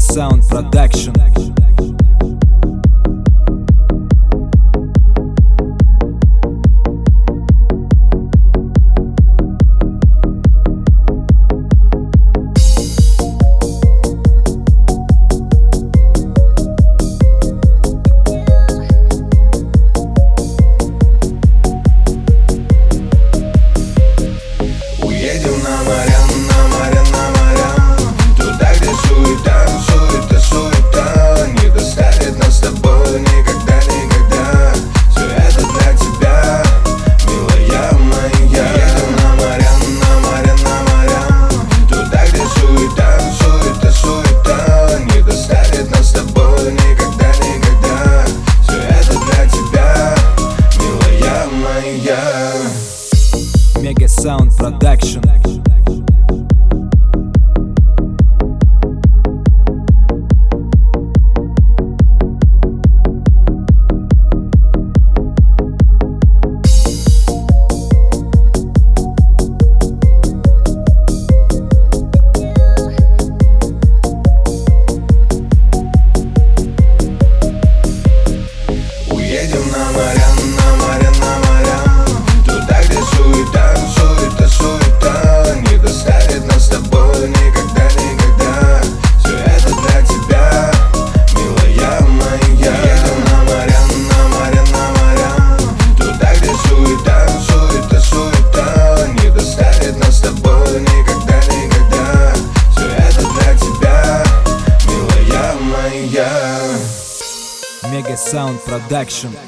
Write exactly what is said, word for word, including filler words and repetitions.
Sound Production. Mega Sound Production. Уедем на моря, на моря, на моря, туда, где суета, суета, суета не доставит нас с тобой никогда, никогда. Все это для тебя, милая моя. Едем на моря, на моря, на моря, туда, где суета, суета, суета не доставит нас с тобой никогда, никогда. Все это для тебя, милая моя. Mega Sound Production.